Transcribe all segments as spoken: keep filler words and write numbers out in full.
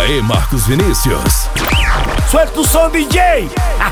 aí, Marcos Vinícius. Suelta o som, D J!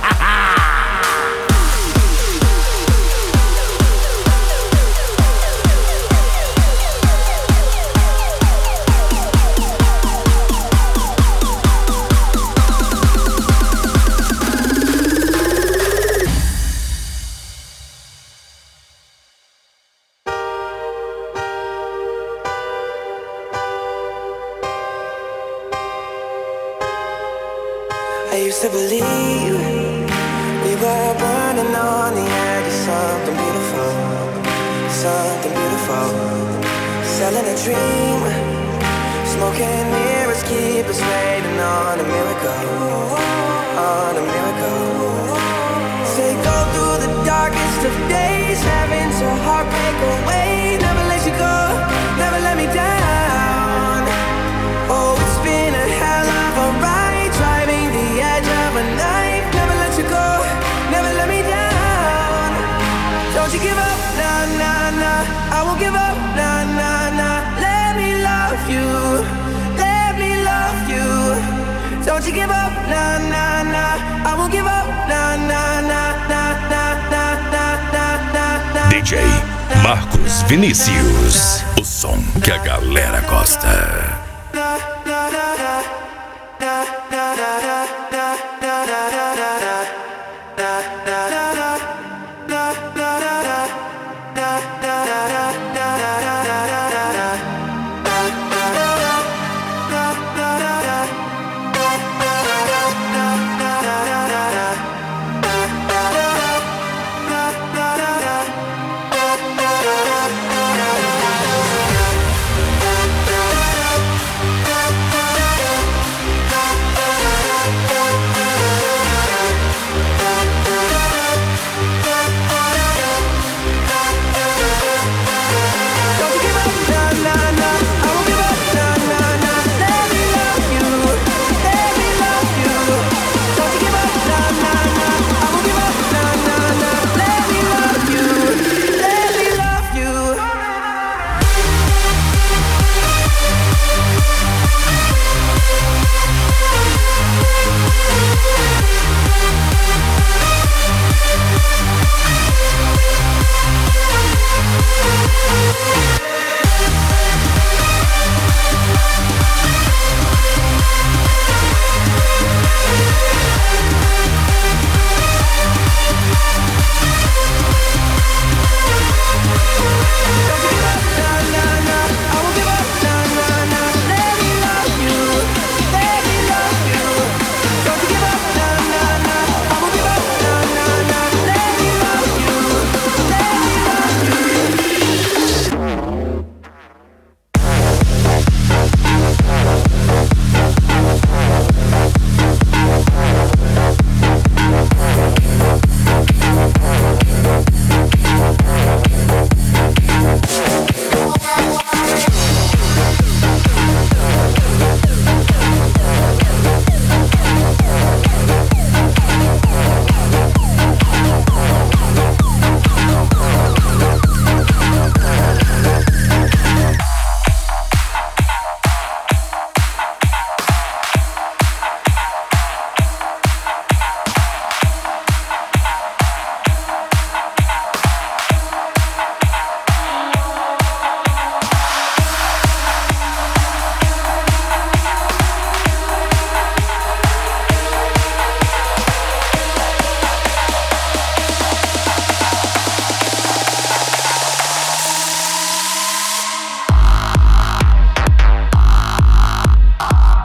I used to believe we were burning on the edge of something beautiful, something beautiful. Selling a dream, smoking mirrors keep us waiting on a miracle, on a miracle. Say go through the darkest of days, having to heartbreak away. Never let you go, never let me down. Oh, it's been a hell of a ride, driving the edge of a knife. Never let you go, never let me down. Don't you give up, nah, nah, nah. I won't give up, nah, nah, nah. Let me love you, let me love you. Don't you give up, nah, nah, nah. I won't give up, nah, nah, nah, nah, nah, nah, nah, nah, nah. D J Marcos Vinícius, o som que a galera gosta. Na na na na na na na na na na na na.